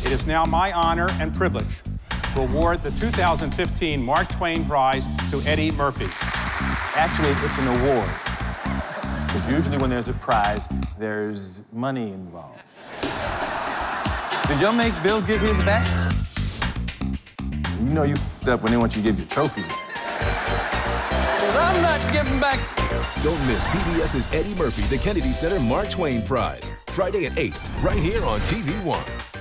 it is now my honor and privilege to award the 2015 Mark Twain Prize to Eddie Murphy. Actually, it's an award. Because usually when there's a prize, there's money involved. Did y'all make Bill give his back? You know you f***ed up when they want you to give your trophies. I'm not giving back. Don't miss PBS's Eddie Murphy, the Kennedy Center Mark Twain Prize. Friday at 8, right here on TV1.